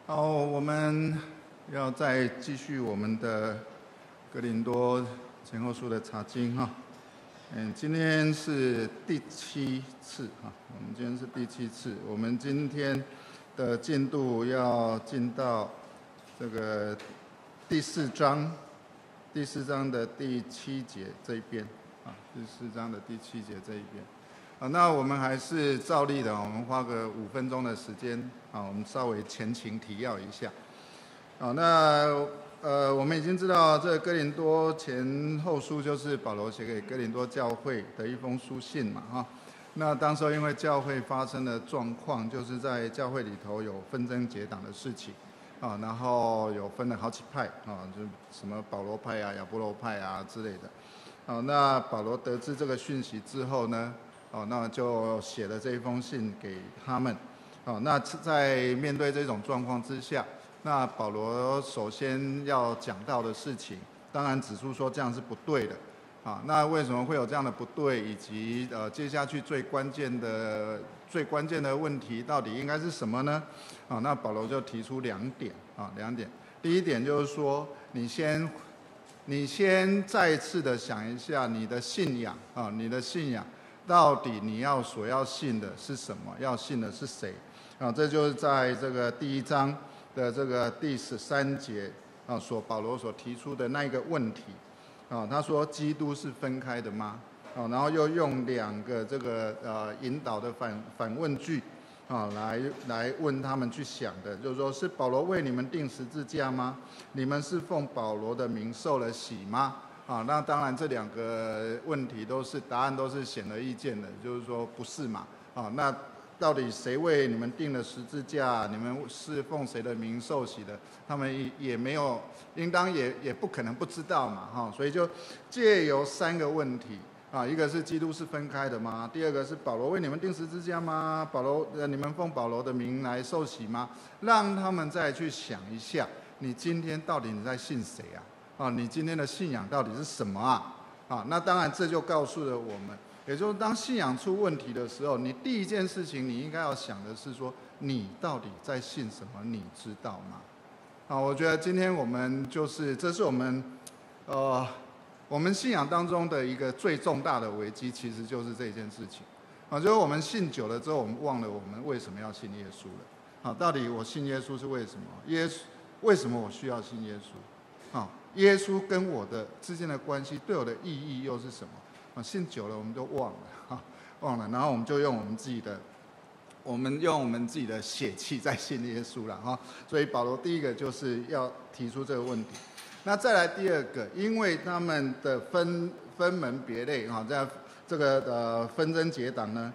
好，我们要再继续我们的哥林多前后书的查经哈。今天是第7次哈，我们今天是第7次。我们今天的进度要进到这个第4章的第7节这一边啊，第4章的第7节这一边。那我们还是照例的，我们花个5分钟的时间啊，我们稍微前情提要一下。我们已经知道这个哥林多前后书就是保罗写给哥林多教会的一封书信嘛哈。那当时候因为教会发生的状况，就是在教会里头有纷争结党的事情啊，然后有分了好几派啊，就什么保罗派啊、亚波罗派啊之类的。那保罗得知这个讯息之后呢？那就写了这一封信给他们。那在面对这种状况之下，那保罗首先要讲到的事情，当然指出说这样是不对的。那为什么会有这样的不对，以及接下去最关键的问题到底应该是什么呢？那保罗就提出2点。第一点就是说，你先再次的想一下你的信仰到底你所要信的是什么？要信的是谁？这就是在这个第1章的这个第13节保罗所提出的那一个问题。他说基督是分开的吗？然后又用2个这个引导的反问句来问他们去想的，就是说是保罗为你们钉十字架吗？你们是奉保罗的名受了洗吗？那当然这2个问题答案都是显而易见的，就是说不是嘛。那到底谁为你们钉了十字架？你们是奉谁的名受洗的？他们也没有，应当也不可能不知道嘛。所以就借由3个问题一个是基督是分开的吗？第2个是保罗为你们钉十字架吗？你们奉保罗的名来受洗吗？让他们再去想一下，你今天到底你在信谁啊？你今天的信仰到底是什么啊？那当然这就告诉了我们，也就是当信仰出问题的时候，你第一件事情你应该要想的是说，你到底在信什么？你知道吗？我觉得今天我们这是我们信仰当中的一个最重大的危机，其实就是这件事情就是我们信久了之后，我们忘了我们为什么要信耶稣了。到底我信耶稣是为什么？为什么我需要信耶稣？耶稣跟我的之间的关系对我的意义又是什么？信久了我们都忘了，然后我们就用我们自己的血气在信耶稣了所以保罗第一个就是要提出这个问题。那再来第2个，因为他们的分门别类在这个纷争结党呢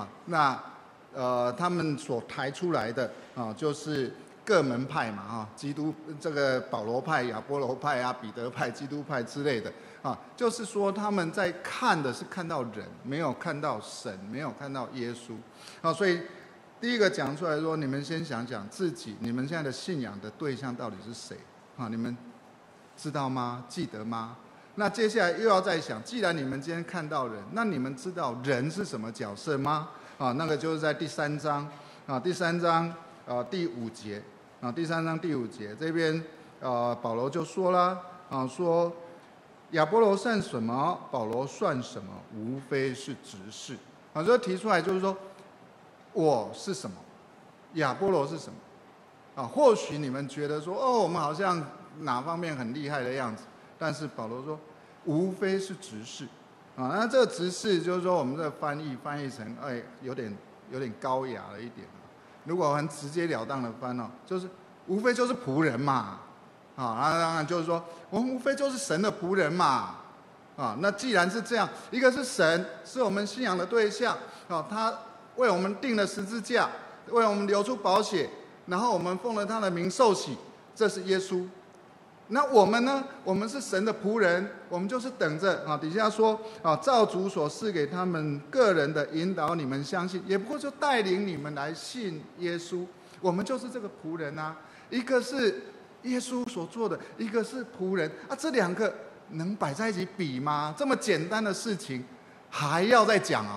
他们所抬出来的就是各门派嘛基督这个保罗派、亚波罗派彼得派、基督派之类的就是说他们在看的是看到人，没有看到神，没有看到耶稣所以第一个讲出来说，你们先想想自己，你们现在的信仰的对象到底是谁你们知道吗？记得吗？那接下来又要再想，既然你们今天看到人，那你们知道人是什么角色吗？那个就是在第3章第3章第5节第3章第5节这边保罗就说了说亚波罗算什么？保罗算什么？无非是执事就提出来，就是说我是什么，亚波罗是什么或许你们觉得说我们好像哪方面很厉害的样子，但是保罗说无非是执事那这个执事就是说我们这个翻译成有点高雅了一点如果很直截了当的翻就是无非就是仆人嘛当然就是说我们无非就是神的仆人嘛那既然是这样，一个是神是我们信仰的对象他为我们钉了十字架，为我们流出宝血，然后我们奉了他的名受洗，这是耶稣。那我们呢？我们是神的仆人，我们就是等着底下说照主所赐给他们个人的引导，你们相信，也不过就带领你们来信耶稣。我们就是这个仆人一个是耶稣所做的，一个是仆人这2个能摆在一起比吗？这么简单的事情还要再讲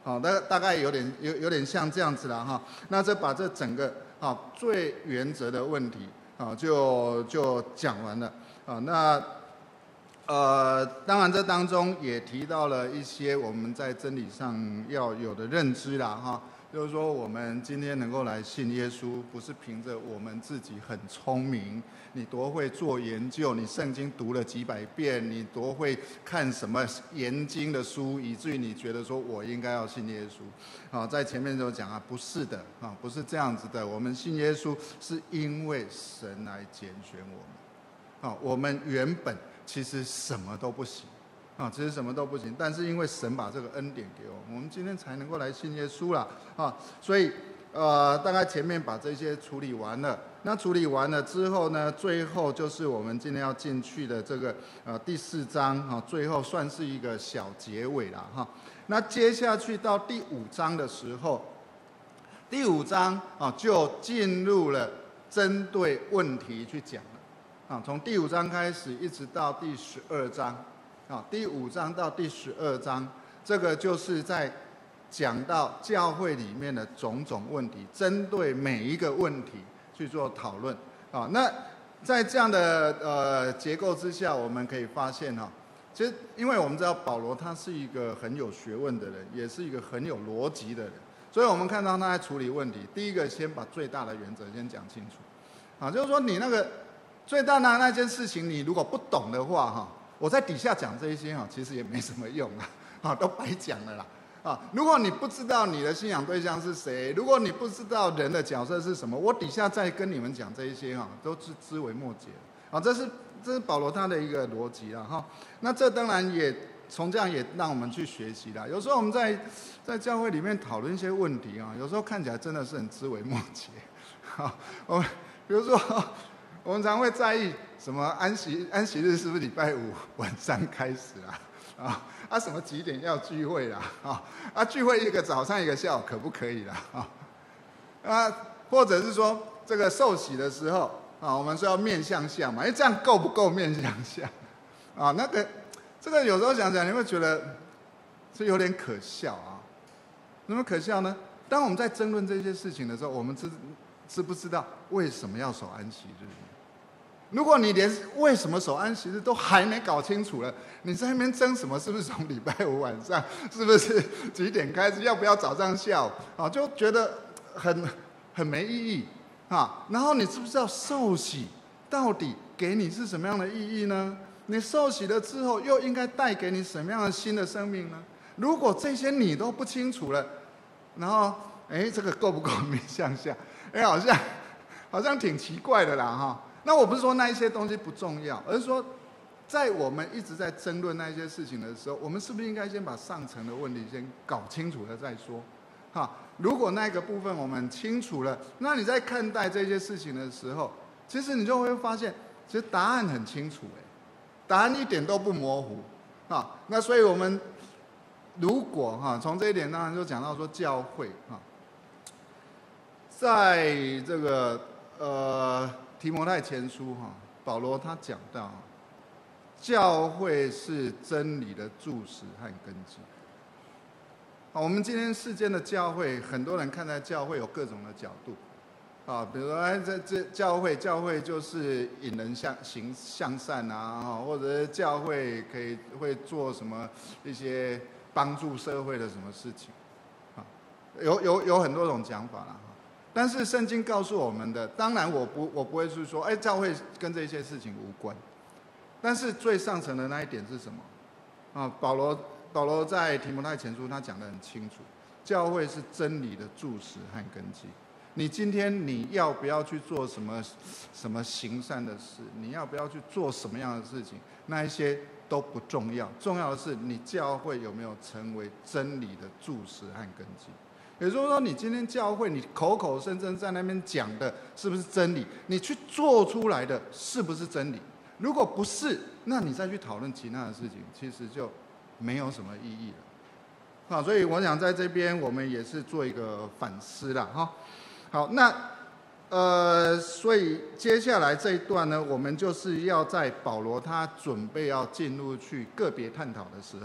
好，大概有点像这样子啦哈。那把这整个最原则的问题就讲完了啊。那当然这当中也提到了一些我们在真理上要有的认知啦哈。就是说，我们今天能够来信耶稣，不是凭着我们自己很聪明，你多会做研究，你圣经读了几百遍，你多会看什么研经的书，以至于你觉得说我应该要信耶稣。在前面就讲不是的不是这样子的。我们信耶稣是因为神来拣选我们我们原本其实什么都不行。其实什么都不行，但是因为神把这个恩典给我们今天才能够来信耶稣啦所以大概前面把这些处理完了。那处理完了之后呢，最后就是我们今天要进去的这个第4章最后算是一个小结尾啦那接下去到第5章的时候，第5章就进入了针对问题去讲了从第5章开始一直到第12章。第5章到第12章，这个就是在讲到教会里面的种种问题，针对每一个问题去做讨论那在这样的结构之下，我们可以发现其实因为我们知道保罗他是一个很有学问的人，也是一个很有逻辑的人，所以我们看到他在处理问题，第一个先把最大的原则先讲清楚就是说你那个最大的那件事情，你如果不懂的话我在底下讲这一些其实也没什么用都白讲了啦如果你不知道你的信仰对象是谁，如果你不知道人的角色是什么，我底下再跟你们讲这一些都是枝微末节这是保罗他的一个逻辑啦那这当然也从这样也让我们去学习啦。有时候我们在教会里面讨论一些问题有时候看起来真的是很枝微末节比如说我们常会在意什么安息日是不是礼拜5晚上开始什么几点要聚会啦聚会一个早上一个下午可不可以啦或者是说这个受洗的时候我们说要面向下嘛，这样够不够面向下这个有时候想想你会觉得是有点可笑怎么可笑呢？当我们在争论这些事情的时候，我们知不知道为什么要守安息日？如果你连为什么守安息日都还没搞清楚了，你在那边争什么？是不是从礼拜5晚上？是不是几点开始？要不要早上下午？就觉得很没意义然后你知不知道受洗到底给你是什么样的意义呢？你受洗了之后，又应该带给你什么样的新的生命呢？如果这些你都不清楚了，然后这个够不够面向下？好像挺奇怪的啦那我不是说那一些东西不重要，而是说在我们一直在争论那一些事情的时候，我们是不是应该先把上层的问题先搞清楚了再说如果那个部分我们清楚了，那你在看待这些事情的时候，其实你就会发现其实答案很清楚答案一点都不模糊那所以我们如果从这一点当然就讲到说教会在这个提摩太前书保罗他讲到教会是真理的柱石和根基我们今天世间的教会，很多人看待教会有各种的角度比如说这教会就是引人向善或者教会会做什么一些帮助社会的什么事情有很多种讲法啦但是圣经告诉我们的，当然我不会是说教会跟这些事情无关，但是最上层的那一点是什么保罗在提摩太前书他讲得很清楚，教会是真理的柱石和根基。你今天你要不要去做什么行善的事，你要不要去做什么样的事情，那一些都不重要，重要的是你教会有没有成为真理的柱石和根基。也就是说，你今天教会，你口口声声在那边讲的是不是真理？你去做出来的是不是真理？如果不是，那你再去讨论其他的事情，其实就没有什么意义了。所以我想在这边我们也是做一个反思啦好，那所以接下来这一段呢，我们就是要在保罗他准备要进入去个别探讨的时候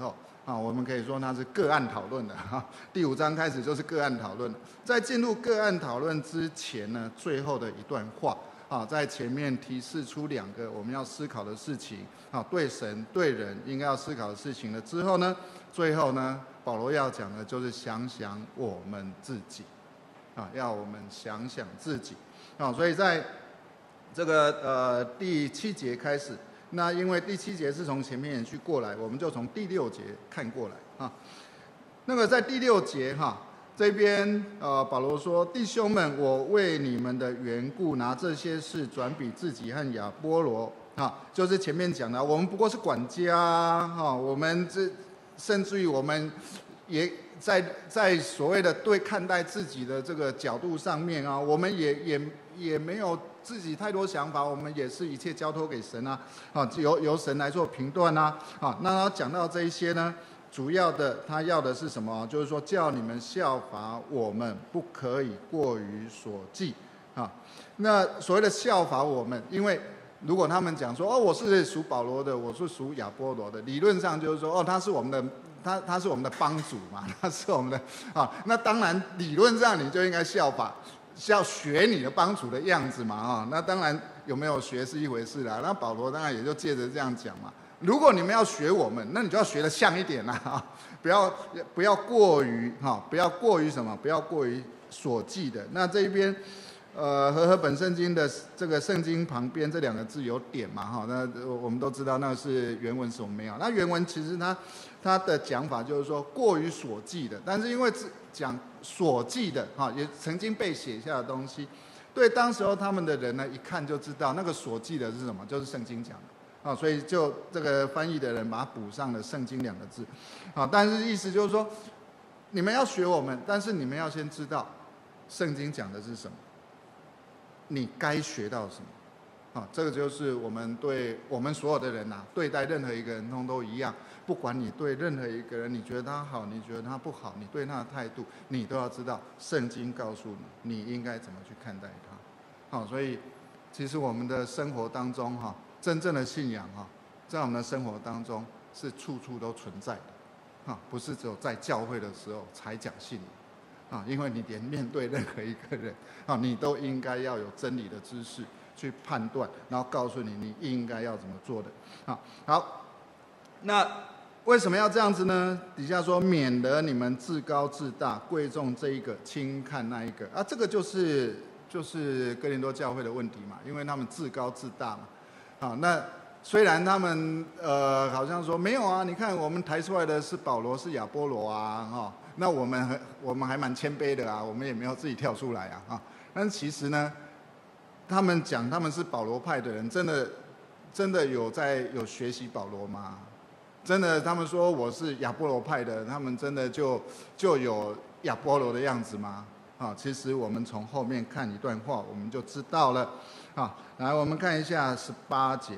我们可以说它是个案讨论的第5章开始就是个案讨论。在进入个案讨论之前呢，最后的一段话在前面提示出2个我们要思考的事情对神对人应该要思考的事情了之后呢，最后呢，保罗要讲的就是想想我们自己要我们想想自己所以在这个第7节开始，那因为第7节是从前面延续过来，我们就从第6节看过来那个在第6节这边保罗说：“弟兄们，我为你们的缘故，拿这些事转比自己和亚波罗就是前面讲的，我们不过是管家我们甚至于我们也在所谓的对看待自己的这个角度上面我们也没有自己太多想法，我们也是一切交托给神由神来做评断那他讲到这一些呢，主要的他要的是什么？就是说叫你们效法我们，不可以过于所记那所谓的效法我们，因为如果他们讲说我是属保罗的，我是属亚波罗的，理论上就是说他是我们的他是我们的帮主嘛，他是我们的那当然理论上你就应该效法，要学你的帮主的样子嘛那当然有没有学是一回事啦。那保罗当然也就借着这样讲嘛，如果你们要学我们，那你就要学得像一点啦不要过于不要过于什么，不要过于所记的。那这一边和本圣经的这个圣经旁边这2个字有点嘛那我们都知道那是原文所没有。那原文其实它的讲法就是说过于所记的，但是因为讲所记的也曾经被写下的东西，对当时候他们的人呢，一看就知道那个所记的是什么，就是圣经讲的所以就这个翻译的人把它补上了圣经2个字但是意思就是说，你们要学我们，但是你们要先知道圣经讲的是什么，你该学到什么这个就是我们对我们所有的人对待任何一个人通都一样，不管你对任何一个人，你觉得他好，你觉得他不好，你对他的态度，你都要知道圣经告诉你你应该怎么去看待他所以其实我们的生活当中真正的信仰在我们的生活当中是处处都存在的不是只有在教会的时候才讲信仰因为你连面对任何一个人你都应该要有真理的知识去判断，然后告诉你你应该要怎么做的好，那为什么要这样子呢？底下说免得你们自高自大，贵重这一个，轻看那一个这个就是哥林多教会的问题嘛，因为他们自高自大嘛那虽然他们好像说没有你看我们抬出来的是保罗是亚波罗那我们还蛮谦卑的我们也没有自己跳出来但是其实呢，他们讲他们是保罗派的人，真的有学习保罗吗？真的他们说我是亚波罗派的，他们真的就有亚波罗的样子吗？其实我们从后面看一段话我们就知道了来我们看一下18节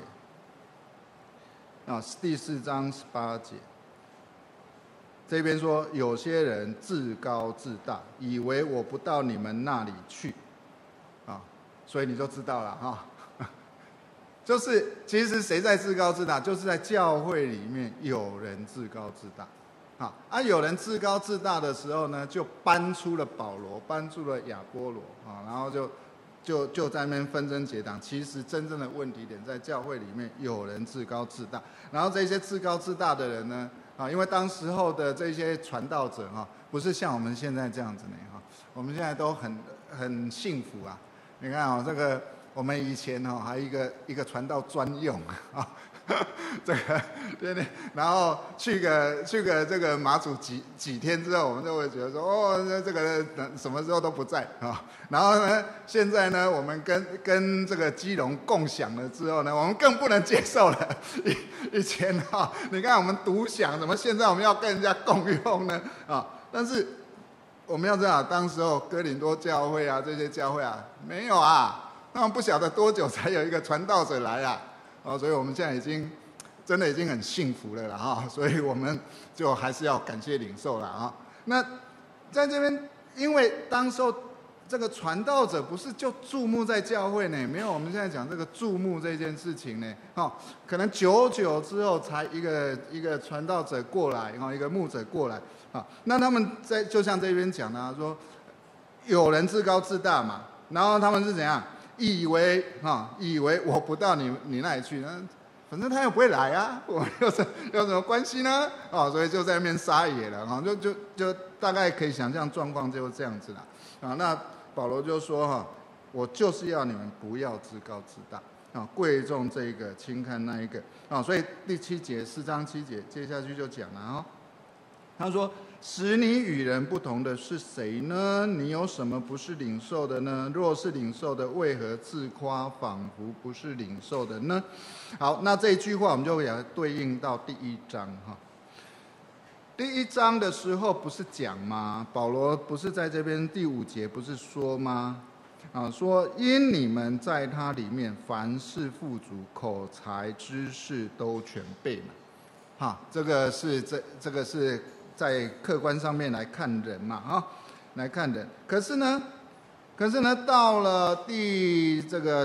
第4章18节，这边说有些人自高自大，以为我不到你们那里去所以你就知道了就是其实谁在自高自大，就是在教会里面有人自高自大有人自高自大的时候呢，就搬出了保罗，搬出了亚波罗然后就在那边纷争结党。其实真正的问题点在教会里面有人自高自大，然后这些自高自大的人呢因为当时候的这些传道者不是像我们现在这样子呢我们现在都很幸福你看这个我们以前还一个传道专用这个对，然后去个这个马祖几天之后，我们就会觉得说这个什么时候都不在然后呢，现在呢，我们跟这个基隆共享了之后呢，我们更不能接受了。以前你看我们独享，怎么现在我们要跟人家共用呢但是我们要知道，当时候哥林多教会这些教会没有他们不晓得多久才有一个传道者来所以我们现在真的已经很幸福了啦所以我们就还是要感谢领受了那在这边，因为当时候这个传道者不是就注目在教会呢？没有，我们现在讲这个注目这件事情呢，可能久久之后才一个传道者过来，一个牧者过来，那他们就像这边讲的，说有人自高自大嘛，然后他们是怎样，以为我不到你那里去，反正他又不会来啊，我有什么关系呢？所以就在那边撒野了，就大概可以想象状况就是这样子啦，那保罗就说我就是要你们不要自高自大，贵重这个，轻看那一个，所以第7节4章7节接下去就讲了他说：使你与人不同的是谁呢？你有什么不是领受的呢？若是领受的，为何自夸，仿佛不是领受的呢？好，那这一句话我们就给它对应到第1章第1章的时候不是讲吗？保罗不是在这边第5节不是说吗？说因你们在他里面凡事富足，口才知识都全备嘛。这个是在客观上面来看人嘛，来看人。可是呢，到了第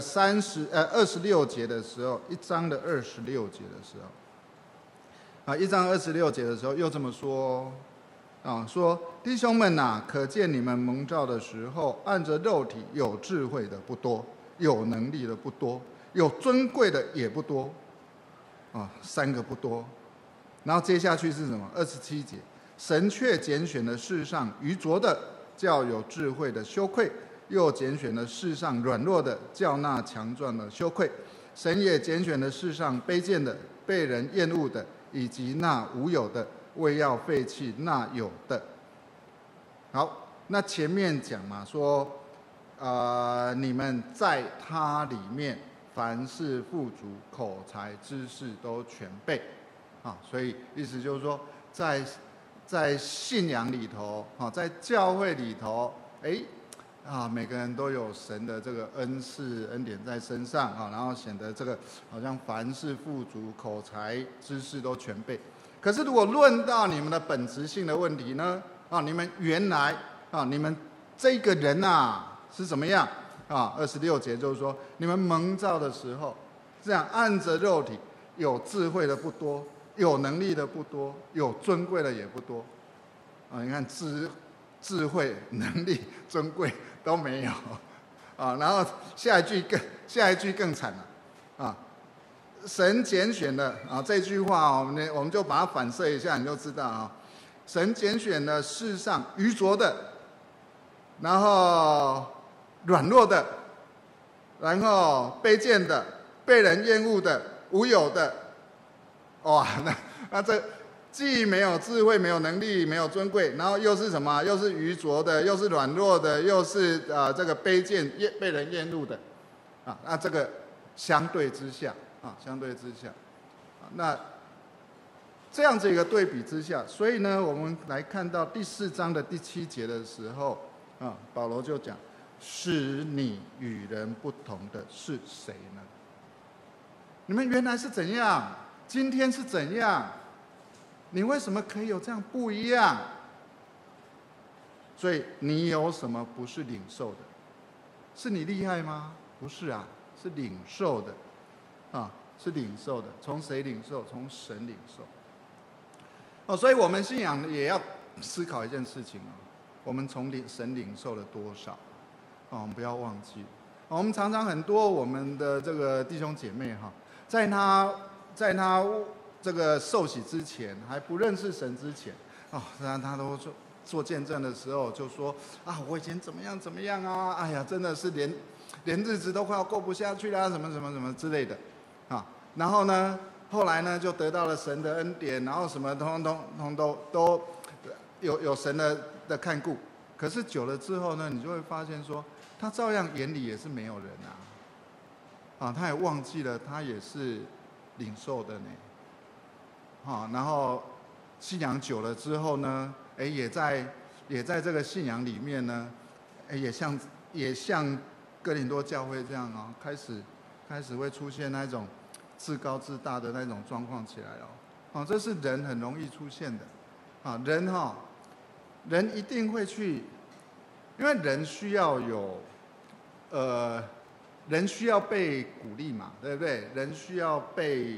26节的时候，1章的26节的时候，1章26节的时候又这么说，说弟兄们可见你们蒙召的时候，按着肉体有智慧的不多，有能力的不多，有尊贵的也不多，3个不多。然后接下去是什么？27节，神却拣选了世上愚拙的，叫有智慧的羞愧；又拣选了世上软弱的，叫那强壮的羞愧。神也拣选了世上卑贱的，被人厌恶的，以及那无有的，为要废弃那有的。好，那前面讲嘛，说你们在他里面凡事富足，口才知识都全备。所以意思就是说，在信仰里头，在教会里头，每个人都有神的这个恩赐恩典在身上，然后显得这个好像凡事富足，口才知识都全备。可是如果论到你们的本质性的问题呢？你们原来你们这个人是怎么样？26节就是说，你们蒙召的时候，这样按着肉体，有智慧的不多，有能力的不多，有尊贵的也不多。你看智慧、能力、尊贵都没有然后下一句更惨了神拣选了这句话我们就把它反射一下，你就知道神拣选了世上愚拙的，然后软弱的，然后卑贱的，被人厌恶的，无有的。那这既没有智慧，没有能力，没有尊贵，然后又是什么？又是愚拙的，又是软弱的，又是这个卑贱被人厌恶的那这个相对之下那这样子一个对比之下，所以呢，我们来看到第4章的第7节的时候保罗就讲：使你与人不同的是谁呢？你们原来是怎样？今天是怎样？你为什么可以有这样不一样？所以你有什么不是领受的？是你厉害吗？不是是领受的是领受的。从谁领受？从神领受所以我们信仰也要思考一件事情我们从神领受了多少我们不要忘记我们常常很多我们的这个弟兄姐妹在他这个受洗之前，还不认识神之前他都做见证的时候就说我以前怎么样怎么样哎呀，真的是连日子都快要过不下去啦，什么什么什么之类的然后呢，后来呢就得到了神的恩典，然后什么通都有神的看顾。可是久了之后呢，你就会发现说，他照样眼里也是没有人他也忘记了他也是领受的呢然后信仰久了之后呢，也在这个信仰里面呢，也像哥林多教会这样开始会出现那种自高自大的那种状况起来这是人很容易出现的人一定会去因为人需要有，人需要被鼓励嘛，对不对？人需要被，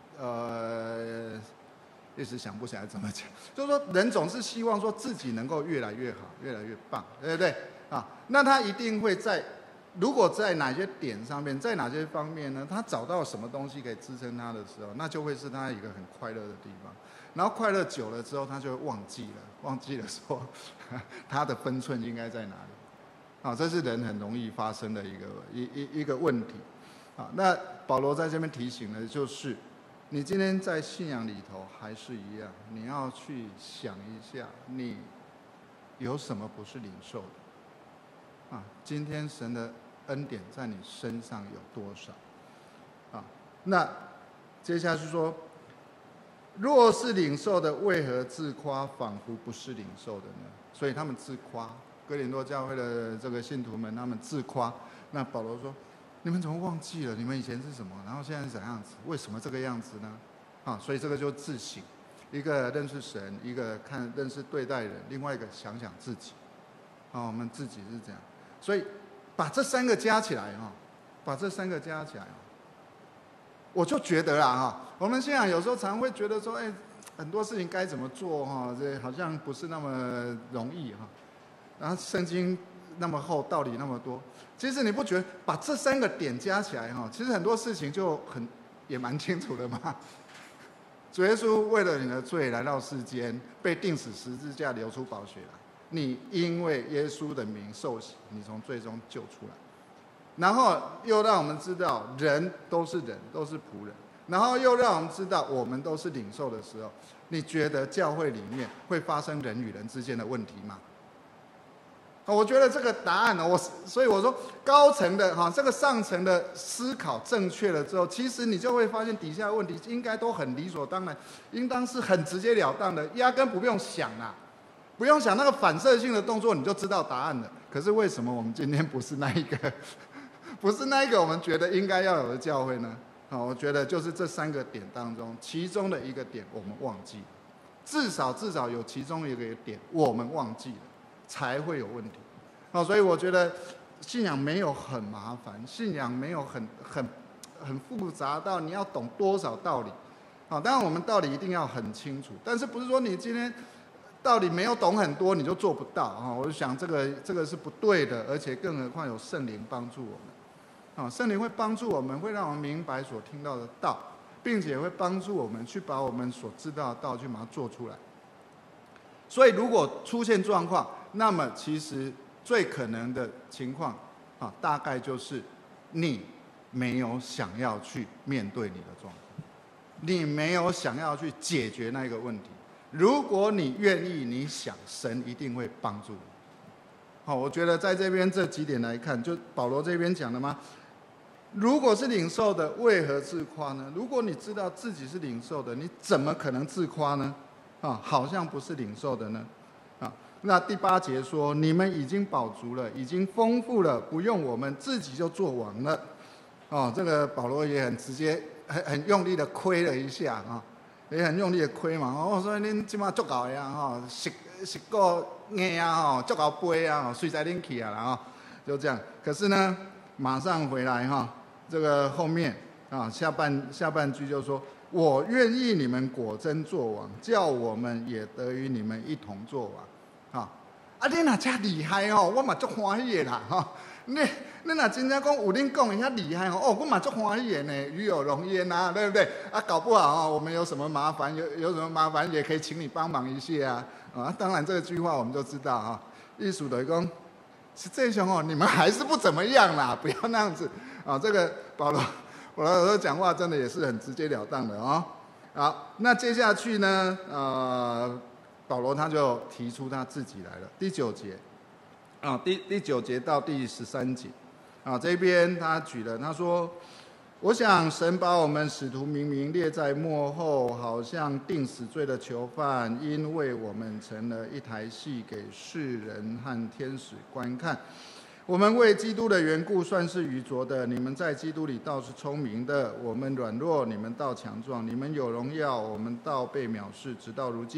一时想不起来怎么讲，就是说人总是希望说自己能够越来越好，越来越棒，对不对？啊，那他一定会在，如果在哪些点上面，在哪些方面呢？他找到什么东西可以支撑他的时候，那就会是他一个很快乐的地方。然后快乐久了之后，他就会忘记了说他的分寸应该在哪里。啊，这是人很容易发生的一个问题。啊，那保罗在这边提醒的就是，你今天在信仰里头还是一样，你要去想一下，你有什么不是领受的？啊，今天神的恩典在你身上有多少？啊，那接下去说，若是领受的，为何自夸，仿佛不是领受的呢？所以他们自夸，哥林多教会的这个信徒们，他们自夸。那保罗说：“你们怎么忘记了？你们以前是什么？然后现在是怎样子？为什么这个样子呢？”啊，所以这个就自省，一个认识神，一个认识对待人，另外一个想想自己。啊，我们自己是这样。所以把这三个加起来哈，把这三个加起来，我就觉得啦哈，我们信仰有时候常会觉得说，很多事情该怎么做哈，这好像不是那么容易哈。然后圣经那么厚，道理那么多，其实你不觉得把这三个点加起来哈，其实很多事情就也蛮清楚的嘛。主耶稣为了你的罪来到世间，被钉死十字架，流出宝血来。你因为耶稣的名受洗，你从罪中救出来。然后又让我们知道，人都是人，都是仆人。然后又让我们知道，我们都是领受的时候，你觉得教会里面会发生人与人之间的问题吗？我觉得这个答案呢，所以我说高层的这个上层的思考正确了之后，其实你就会发现底下的问题应该都很理所当然，应当是很直截了当的，压根不用想啊。不用想那个反射性的动作，你就知道答案了。可是为什么我们今天不是那一个，不是那一个我们觉得应该要有的教会呢？我觉得就是这三个点当中，其中的一个点我们忘记了，至少有其中一个点我们忘记了，才会有问题。所以我觉得信仰没有很麻烦，信仰没有很复杂到你要懂多少道理。当然我们道理一定要很清楚，但是不是说你今天道理没有懂很多你就做不到。我就想这个是不对的，而且更何况有圣灵帮助我们。圣灵会帮助我们，会让我们明白所听到的道，并且会帮助我们去把我们所知道的道去把它做出来。所以如果出现状况，那么其实最可能的情况大概就是你没有想要去面对你的状况，你没有想要去解决那个问题。如果你愿意，你想，神一定会帮助你。我觉得在这边这几点来看，就保罗这边讲的吗？如果是领受的，为何自夸呢？如果你知道自己是领受的，你怎么可能自夸呢？好像不是领受的呢？那第8节说，你们已经饱足了，已经丰富了，不用我们自己就做完了。这个保罗也很直接，很用力的亏了一下也很用力的亏嘛。所以恁即马足够的啊，食个硬啊，足够杯啊，随在恁去啊啦就这样。可是呢，马上回来这个后面下半句就说，我愿意你们果真作王，叫我们也得与你们一同作王。你若这厉害我嘛足欢喜的啦你若真正讲有恁讲的遐厉害我嘛足欢喜的呢，与有荣焉啊，对不对？搞不好我们有什么麻烦，有什么麻烦也可以请你帮忙一下当然这句话我们就知道意思就是讲，实际上你们还是不怎么样啦，不要那样子这个保罗有时候讲话真的也是很直截了当的好，那接下去呢保罗他就提出他自己来了，第9节第9节到第13节这边他举了，他说，我想神把我们使徒明明列在末后，好像定死罪的囚犯，因为我们成了一台戏给世人和天使观看。我们为基督的缘故算是愚拙的，你们在基督里倒是聪明的。我们软弱，你们倒强壮；你们有荣耀，我们倒被藐视。直到如今，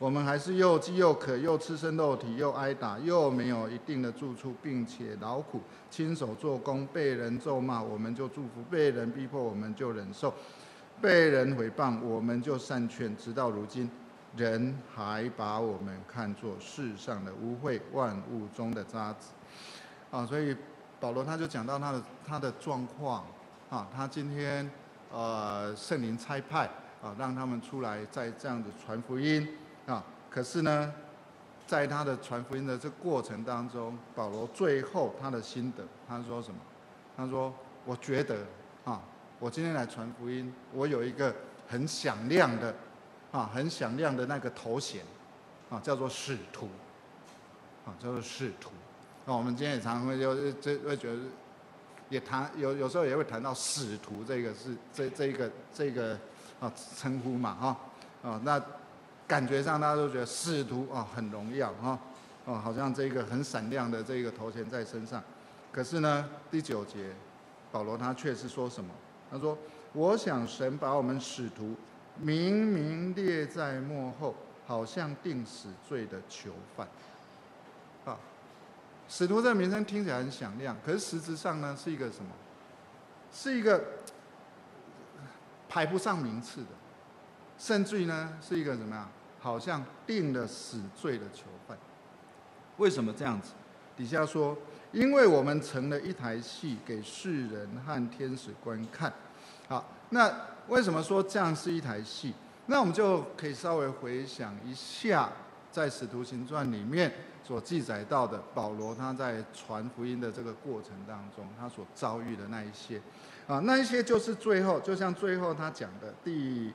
我们还是又饥又渴，又赤身肉体，又挨打，又没有一定的住处，并且劳苦，亲手做工，被人咒骂，我们就祝福；被人逼迫，我们就忍受；被人毁谤，我们就善劝。直到如今，人还把我们看作世上的污秽，万物中的渣滓。所以保罗他就讲到他的状况他今天圣灵差派让他们出来在这样子传福音可是呢，在他的传福音的这个过程当中，保罗最后他的心得，他说什么？他说：“我觉得我今天来传福音，我有一个很响亮的很响亮的那个头衔叫做使徒叫做使徒。我们今天也常常会会觉得，也谈有时候也会谈到使徒这个是这个称呼嘛那感觉上大家都觉得使徒很荣耀好像这个很闪亮的这个头衔在身上。可是呢，第9节，保罗他却是说什么？他说：“我想神把我们使徒明明列在末后，好像定死罪的囚犯。”使徒这个名称听起来很响亮，可是实质上呢，是一个什么？是一个排不上名次的，甚至于呢，是一个怎么样？好像定了死罪的囚犯。为什么这样子？底下说，因为我们成了一台戏，给世人和天使观看。好，那为什么说这样是一台戏？那我们就可以稍微回想一下，在《使徒行传》里面所记载到的保罗他在传福音的这个过程当中，他所遭遇的那一些那一些就是最后，就像最后他讲的第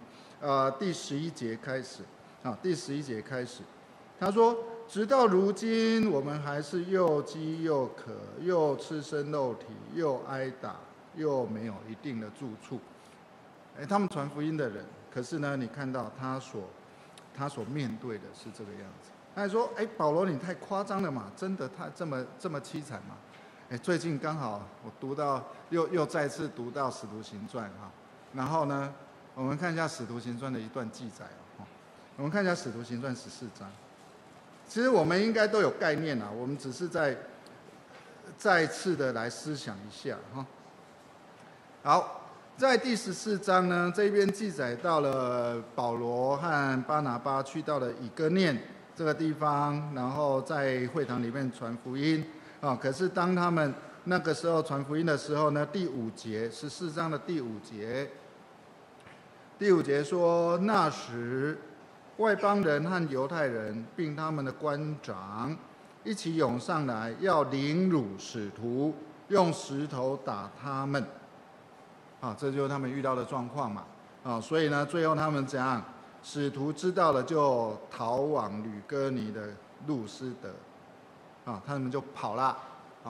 11节开始第11节开始，他说：“直到如今，我们还是又饥又渴，又赤身肉体，又挨打，又没有一定的住处。”他们传福音的人，可是呢，你看到他所面对的是这个样子。他还说：“保罗，你太夸张了嘛，真的他这么凄惨嘛？”最近刚好我读到又再次读到《使徒行传》然后呢，我们看一下《使徒行传》的一段记载我们看一下《使徒行传》14章。其实我们应该都有概念我们只是再次的来思想一下好，在第14章呢，这边记载到了保罗和巴拿巴去到了以哥念这个地方，然后在会堂里面传福音可是当他们那个时候传福音的时候呢，第5节，14章的第5节，第5节说：“那时外邦人和犹太人，并他们的官长，一起涌上来，要凌辱使徒，用石头打他们。”这就是他们遇到的状况嘛。所以呢，最后他们怎样？使徒知道了，就逃往吕哥尼的路斯德。他们就跑了。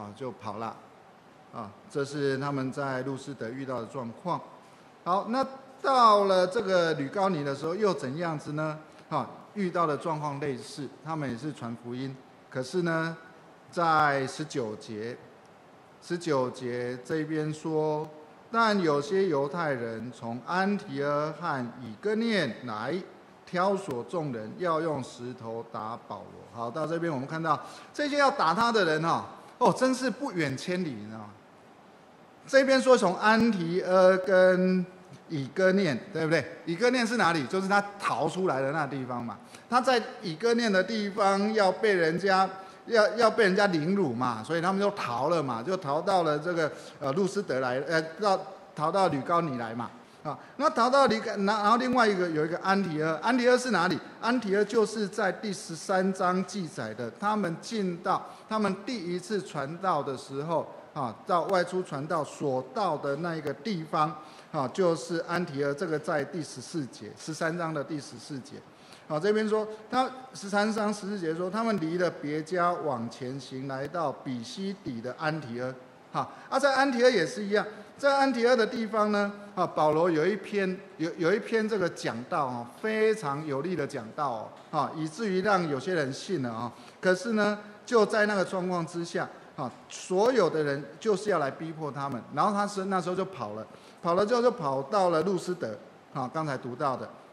这是他们在路斯德遇到的状况。好，那到了这个吕高尼的时候，又怎样子呢？遇到的状况类似，他们也是传福音，可是呢，在19节这边说，但有些犹太人从安提阿和以哥念来，挑唆众人要用石头打保罗。好，到这边我们看到这些要打他的人真是不远千里，你知道吗？这边说从安提阿跟以哥念，对不对？以哥念是哪里？就是他逃出来的那地方嘛。他在以哥念的地方要被人家凌辱嘛，所以他们就逃了嘛，就逃到了这个路斯德来，逃到吕高尼来嘛。那逃到然后另外有一个安提阿，安提阿是哪里？安提阿就是在第13章记载的，他们第一次传道的时候到外出传道所到的那一个地方就是安提阿。这个在第14节，13章的第14节。这边说他13章14节说，他们离了别家往前行，来到比西底的安提阿。在安提阿也是一样，在安提阿的地方呢，保罗有一篇这个讲道非常有力的讲道以至于让有些人信了可是呢，就在那个状况之下所有的人就是要来逼迫他们，然后他那时候就跑了之后就跑到了路斯德刚才读到的。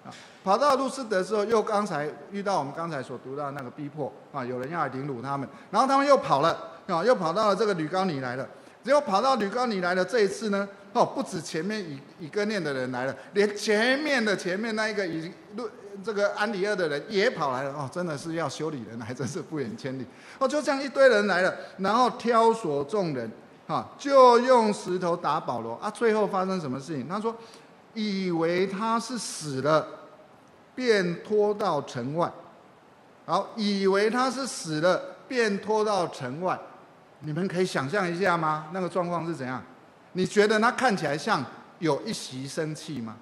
跑到路斯德之后，又刚才遇到我们刚才所读到的那个逼迫啊，有人要来凌辱他们，然后他们又跑了啊，又跑到了这个吕高尼来了。只有跑到吕高尼来了，这一次呢，不止前面以哥念的人来了，连前面那一个这个安提阿的人也跑来了真的是要修理人，还真是不远千里就这样一堆人来了，然后挑唆众人就用石头打保罗最后发生什么事情？他说，以为他是死了，便拖到城外。好，以为他是死了，便拖到城外。你们可以想象一下吗？那个状况是怎样？你觉得他看起来像有一席生气吗？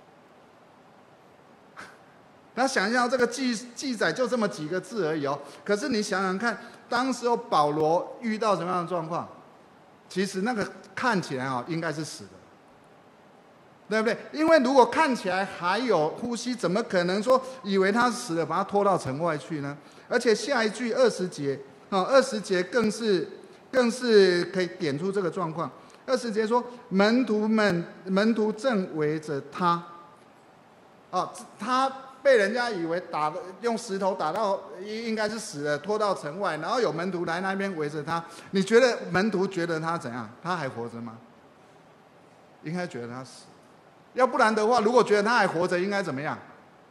他想一下，这个记载就这么几个字而已可是你想想看，当时候保罗遇到什么样的状况？其实那个看起来应该是死的，对不对？因为如果看起来还有呼吸，怎么可能说以为他死了，把他拖到城外去呢？而且下一句20节，20节更是可以点出这个状况。20节说，门徒正围着他，他被人家以为用石头打到，应该是死了，拖到城外，然后有门徒来那边围着他。你觉得门徒觉得他怎样？他还活着吗？应该觉得他死。要不然的话，如果觉得他还活着，应该怎么样？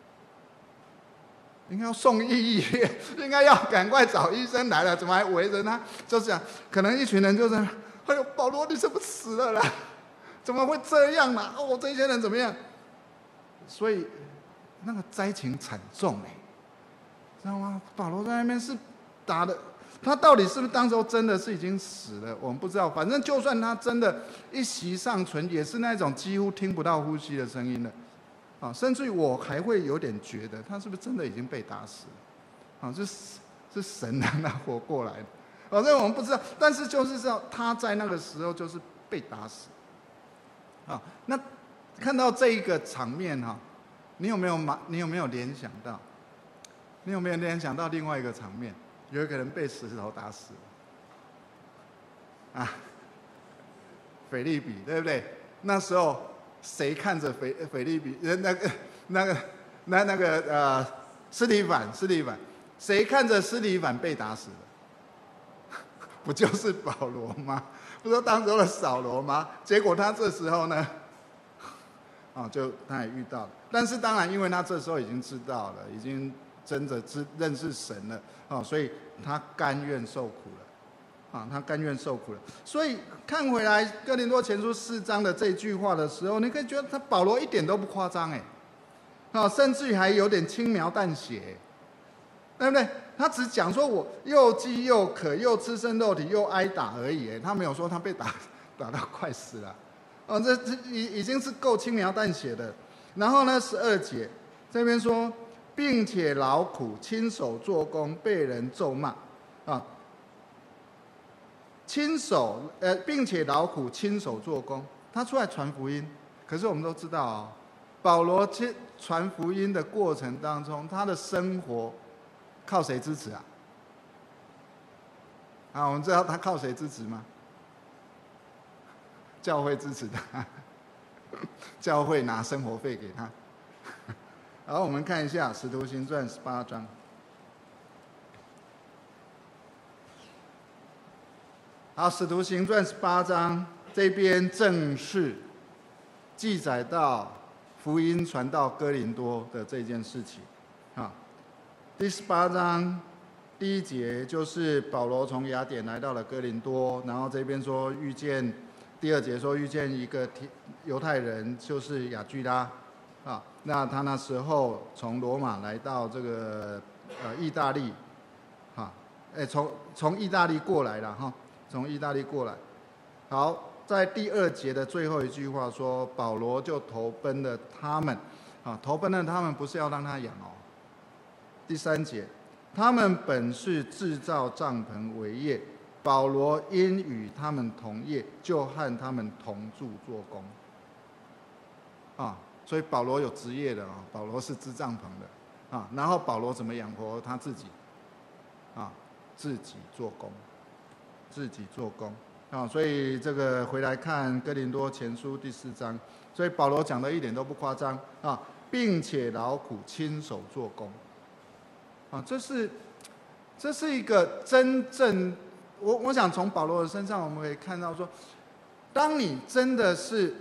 应该要送医院，应该要赶快找医生来了，怎么还围着他？就是这样，可能一群人就是哎呦，保罗你怎么死了啦？怎么会这样啦？这些人怎么样？所以那个灾情惨重知道吗？保罗在那边是打的，他到底是不是当时候真的是已经死了？我们不知道。反正就算他真的一息尚存，也是那种几乎听不到呼吸的声音了。甚至于我还会有点觉得，他是不是真的已经被打死了？是神让他活过来的。这我们不知道，但是就是知道他在那个时候就是被打死。那看到这一个场面你有没有联想到？你有没有联想到另外一个场面？有一个人被石头打死了腓利比，对不对？那时候谁看着腓利比那个司提反，谁看着司提反被打死了？不就是保罗吗？不是当时的扫罗吗？结果他这时候呢，他也遇到了。但是当然，因为他这时候已经知道了，已经真的认识神了所以他甘愿受苦了他甘愿受苦了。所以看回来哥林多前书4章的这句话的时候，你可以觉得保罗一点都不夸张甚至于还有点轻描淡写对不对？他只讲说我又饥又渴，又赤身肉体，又挨打而已他没有说他被打到快死了这已经是够轻描淡写的。然后呢，12节这边说，并且劳苦，亲手做工，被人咒骂并且劳苦，亲手做工。他出来传福音，可是我们都知道保罗传福音的过程当中，他的生活靠谁支持我们知道他靠谁支持吗？教会支持他，教会拿生活费给他。然后我们看一下《使徒行传》18章。好，《使徒行传》18章这边正式记载到福音传到哥林多的这件事情第18章第1节就是保罗从雅典来到了哥林多，然后这边说遇见，第2节说遇见一个犹太人，就是雅居拉那他那时候从罗马来到这个意大利从意大利过来了从意大利过来。好，在第2节的最后一句话说，保罗就投奔了他们投奔了他们不是要让他养第3节，他们本是制造帐篷为业，保罗因与他们同业，就和他们同住做工所以保罗有职业的保罗是织帐篷的然后保罗怎么养活他自己自己做工所以这个回来看哥林多前书第4章，所以保罗讲的一点都不夸张并且劳苦亲手做工。这是一个真正，我想从保罗的身上我们可以看到说，当你真的是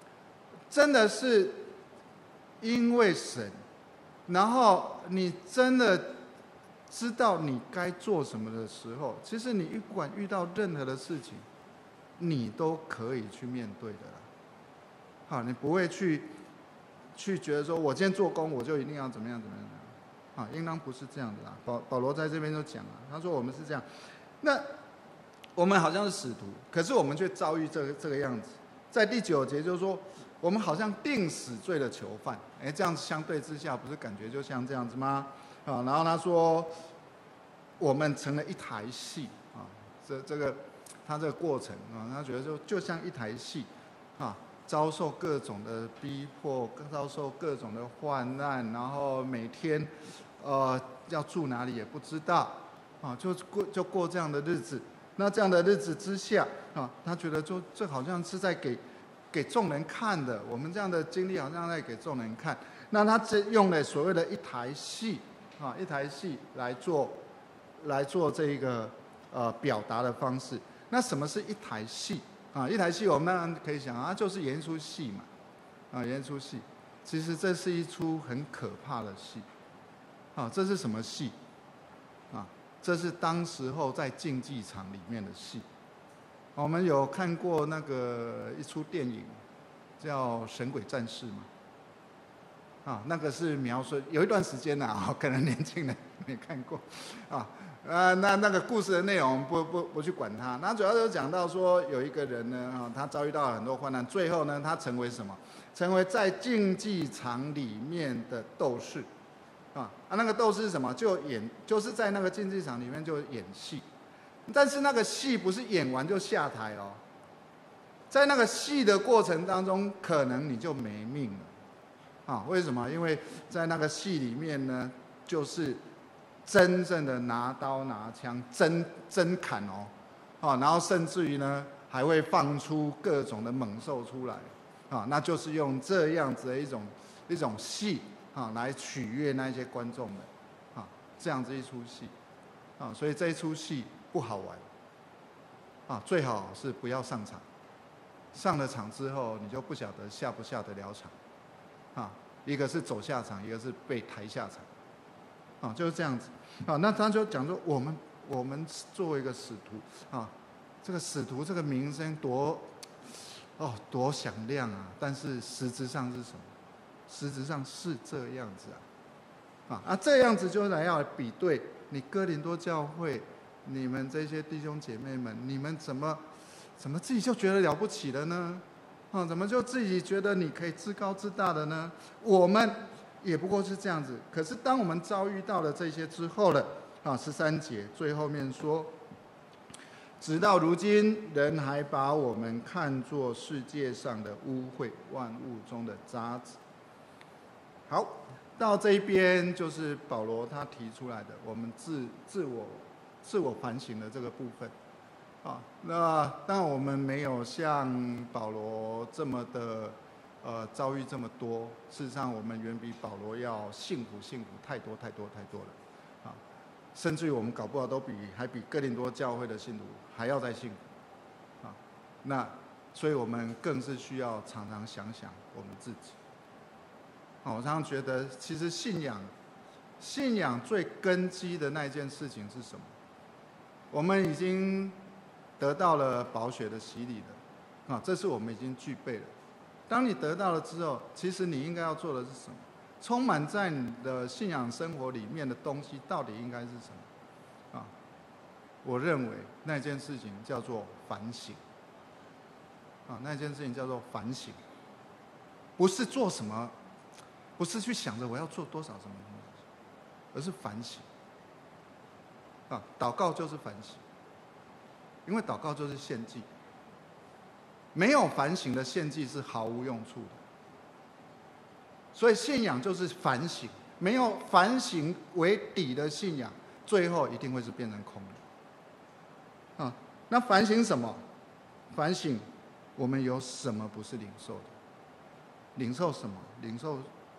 因为神，然后你真的知道你该做什么的时候，其实你不管遇到任何的事情，你都可以去面对的啦。好，你不会去觉得说我今天做工我就一定要怎么样。啊，应当不是这样的啦。保罗在这边就讲了，他说我们是这样，那我们好像是使徒，可是我们却遭遇这个样子。在第9节就是说，我们好像定死罪的囚犯，这样子相对之下，不是感觉就像这样子吗？啊，然后他说，我们成了一台戏啊，他这个过程啊，他觉得就像一台戏啊。遭受各种的逼迫，遭受各种的患难，然后每天，要住哪里也不知道，啊，就过这样的日子。那这样的日子之下，啊，他觉得这好像是在给众人看的，我们这样的经历好像在给众人看。那他用了所谓的一台戏，啊，一台戏来做这一个表达的方式。那什么是一台戏？啊，一台戏我们当然可以想啊，就是演一出戏嘛，啊，演一出戏。其实这是一出很可怕的戏，啊，这是什么戏？啊，这是当时候在竞技场里面的戏。我们有看过那个一出电影，叫《神鬼战士》嘛，啊，那个是描述有一段时间啊，可能年轻人没看过，啊。那个故事的内容不去管它，那主要就讲到说有一个人呢，他遭遇到很多患难，最后呢，他成为什么？成为在竞技场里面的斗士，那个斗士是什么？就是在那个竞技场里面就演戏，但是那个戏不是演完就下台哦，在那个戏的过程当中，可能你就没命了，啊，为什么？因为在那个戏里面呢，就是真正的拿刀拿枪真砍哦，啊，然后甚至于呢还会放出各种的猛兽出来，啊，那就是用这样子的一种戏啊来取悦那些观众们，啊，这样子一出戏，啊，所以这一出戏不好玩，啊，最好是不要上场，上了场之后你就不晓得下不下得了场，啊，一个是走下场，一个是被抬下场。啊，就是这样子，啊，那他就讲说，我们作为一个使徒，啊，这个使徒这个名声多响亮啊，但是实质上是什么？实质上是这样子啊，这样子就来要比对你哥林多教会，你们这些弟兄姐妹们，你们怎么自己就觉得了不起了呢？啊，怎么就自己觉得你可以自高自大的呢？我们也不过是这样子。可是当我们遭遇到了这些之后了，啊，13节最后面说，直到如今，人还把我们看作世界上的污秽，万物中的渣滓。好，到这一边就是保罗他提出来的，我们自我反省的这个部分。啊，那当然我们没有像保罗这么的遭遇这么多，事实上我们远比保罗要幸福太多了，啊，甚至于我们搞不好还比哥林多教会的信徒还要再幸福，啊，那所以我们更是需要常常想想我们自己。啊，我常常觉得，其实信仰最根基的那一件事情是什么？我们已经得到了宝血的洗礼了，啊，这是我们已经具备了。当你得到了之后，其实你应该要做的是什么？充满在你的信仰生活里面的东西，到底应该是什么？啊，我认为那件事情叫做反省。啊，那件事情叫做反省，不是做什么，不是去想着我要做多少什么东西，而是反省。啊，祷告就是反省，因为祷告就是献祭。没有反省的献祭是毫无用处的，所以信仰就是反省，没有反省为底的信仰，最后一定会是变成空的。啊，那反省什么？反省我们有什么不是领受的？领受什么？领受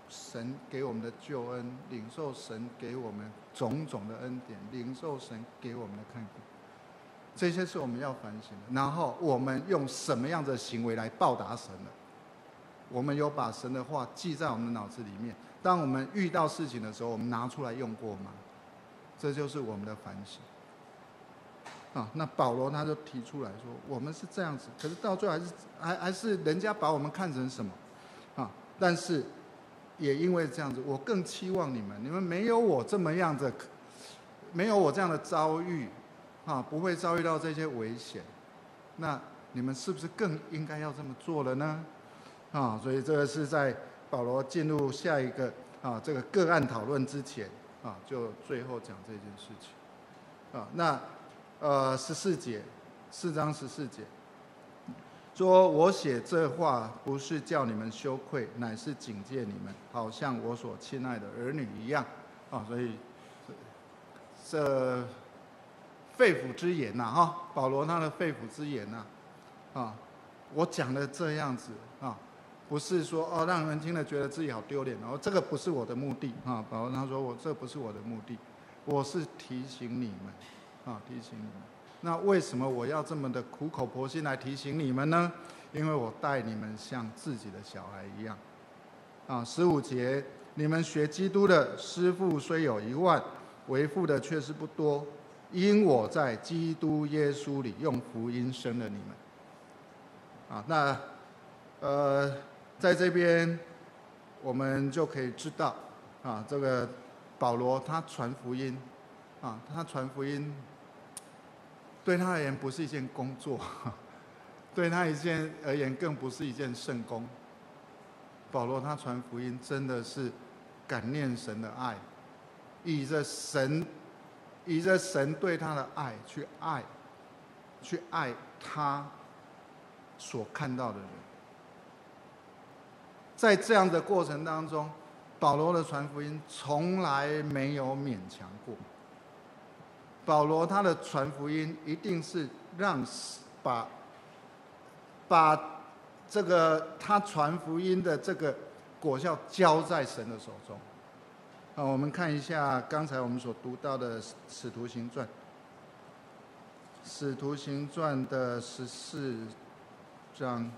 神给我们的救恩，领受神给我们种种的恩典，领受神给我们的看顾，这些是我们要反省的。然后我们用什么样的行为来报答神呢？我们有把神的话记在我们的脑子里面，当我们遇到事情的时候，我们拿出来用过吗？这就是我们的反省。那保罗他就提出来说，我们是这样子，可是到最后还是人家把我们看成什么？但是也因为这样子，我更期望你们没有我这么样的，没有我这样的遭遇，不会遭遇到这些危险，那你们是不是更应该要这么做了呢？所以这个是在保罗进入下一个这个个案讨论之前就最后讲这件事情那14节，4章14节说，我写这话不是叫你们羞愧，乃是警戒你们，好像我所亲爱的儿女一样所以这肺腑之言保罗他的肺腑之言我讲的这样子不是说让人听了觉得自己好丢脸，这个不是我的目的保罗他说这不是我的目的，我是提醒你们提醒你们。那为什么我要这么的苦口婆心来提醒你们呢？因为我待你们像自己的小孩一样15节，你们学基督的师傅虽有1万，为父的却是不多，因我在基督耶稣里用福音生了你们那在这边我们就可以知道这个保罗他传福音他传福音对他而言不是一件工作，对他而言更不是一件圣工。保罗他传福音真的是感念神的爱，以着神对他的爱去爱他所看到的人。在这样的过程当中，保罗的传福音从来没有勉强过。保罗他的传福音一定是把这个他传福音的这个果效交在神的手中我们看一下刚才我们所读到的使徒行传的14章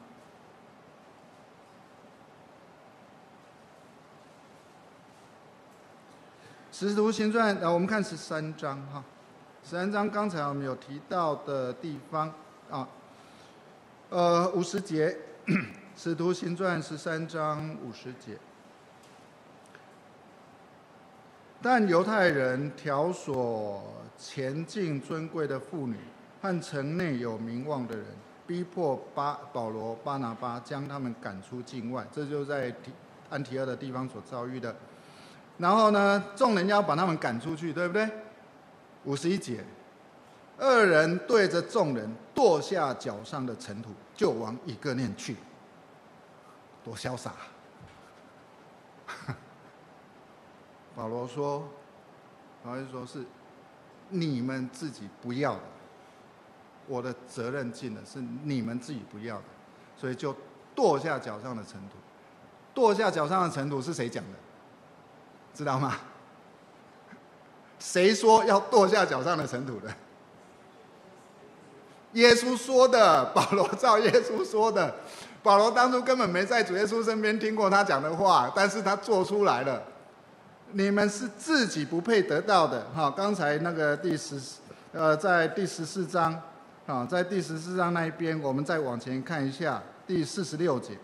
使徒行传我们看13章13章刚才我们有提到的地方50节，使徒行传13章50节。但犹太人挑唆前进尊贵的妇女和城内有名望的人，逼迫保罗、巴拿巴将他们赶出境外，这就是在安提阿的地方所遭遇的。然后呢，众人要把他们赶出去，对不对？51节，二人对着众人跺下脚上的尘土，就往以哥念去。多潇洒！保罗说是你们自己不要的，我的责任尽了，是你们自己不要的，所以就跺下脚上的尘土。跺下脚上的尘土是谁讲的？知道吗？谁说要跺下脚上的尘土的？耶稣说的，保罗照耶稣说的。保罗当初根本没在主耶稣身边听过他讲的话，但是他做出来了。你们是自己不配得到的。刚才那个在第14章，在第14章那一边，我们再往前看一下第46节，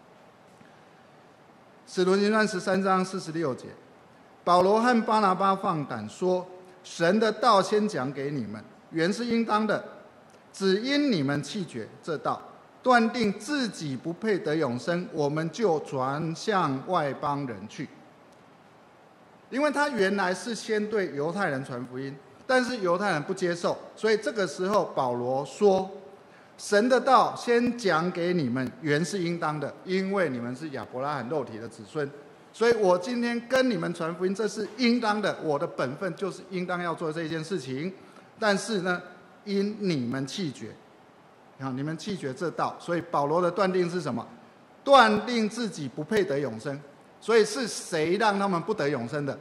使徒行传13章46节，保罗和巴拿巴放胆说：神的道先讲给你们，原是应当的，只因你们弃绝这道，断定自己不配得永生，我们就转向外邦人去。因为他原来是先对犹太人传福音，但是犹太人不接受，所以这个时候保罗说：神的道先讲给你们，原是应当的，因为你们是亚伯拉罕肉体的子孙，所以我今天跟你们传福音，这是应当的，我的本分就是应当要做这件事情。但是呢，因你们弃绝，你们弃绝这道，所以保罗的断定是什么？断定自己不配得永生。 所以是谁让他们不得永生的？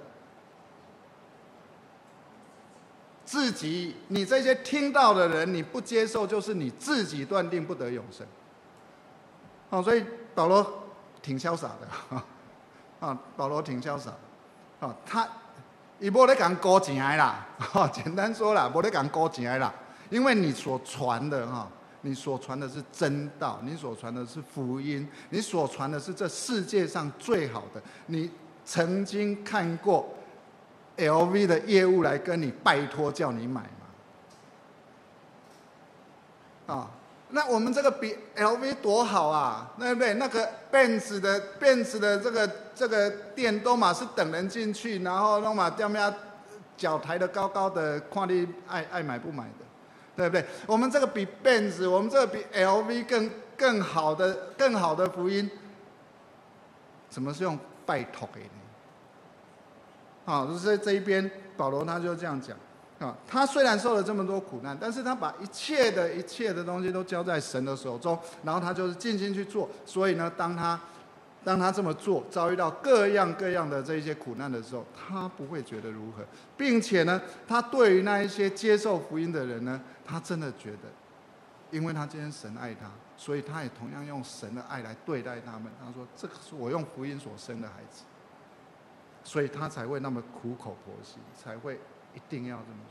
自己，你这些听到的人，你不接受，就是你自己断定不得永生。所以保罗挺潇洒的，保罗挺潇洒的，他没在讲勾钱的啦，简单说啦，没在讲勾钱的啦，因为你所传的你所传的是真道，你所传的是福音，你所传的是这世界上最好的。你曾经看过 LV 的业务来跟你拜托叫你买吗？那我们这个比 LV 多好啊，对不对？那个 Benz 的这个店都嘛是等人进去，然后弄嘛掉面脚抬得高高的，看你爱买不买的。对不对？我们这个比 Benz， 我们这个比 LV 更好的福音，怎么是用拜托的呢？就是这一边保罗他就这样讲他虽然受了这么多苦难，但是他把一切的东西都交在神的手中，然后他就是尽心去做。所以呢，当他这么做，遭遇到各样的这些苦难的时候，他不会觉得如何，并且呢，他对于那一些接受福音的人呢，他真的觉得，因为他今天神爱他，所以他也同样用神的爱来对待他们。他说：“这个是我用福音所生的孩子。”所以他才会那么苦口婆心，才会一定要这么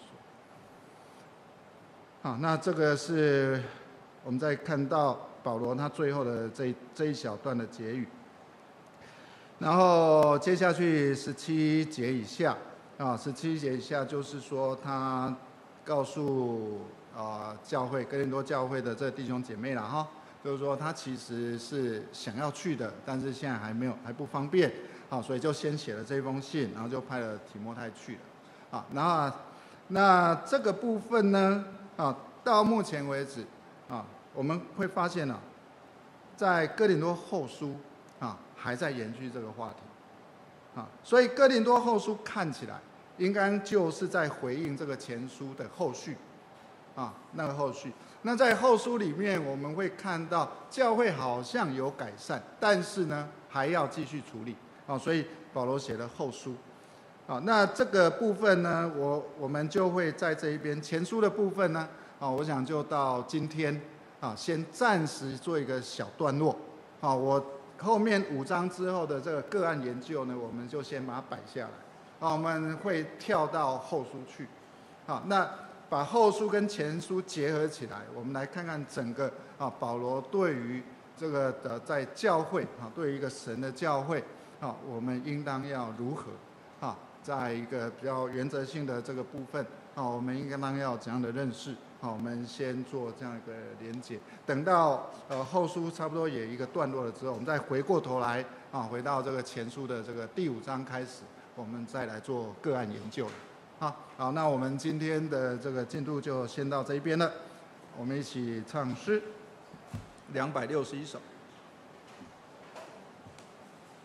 说。那这个是我们在看到保罗他最后的这一小段的结语。然后接下去17节以下，17节以下就是说他告诉教会哥林多教会的这弟兄姐妹啦就是说他其实是想要去的，但是现在还不方便所以就先写了这封信，然后就派了提摩太去了那这个部分呢到目前为止我们会发现在哥林多后书还在延续这个话题所以哥林多后书看起来应该就是在回应这个前书的后续那个后续。那在后书里面我们会看到教会好像有改善，但是呢还要继续处理所以保罗写了后书那这个部分呢我们就会在这一边前书的部分呢我想就到今天先暂时做一个小段落我后面5章之后的这个个案研究呢，我们就先把它摆下来我们会跳到后书去那把后书跟前书结合起来，我们来看看整个保罗对于这个在教会对于一个神的教会我们应当要如何在一个比较原则性的这个部分我们应当要怎样的认识我们先做这样一个连结，等到后书差不多也一个段落了之后，我们再回过头来回到这个前书的这个第5章开始，我们再来做个案研究好，那我们今天的这个进度就先到这一边了，我们一起唱诗261首。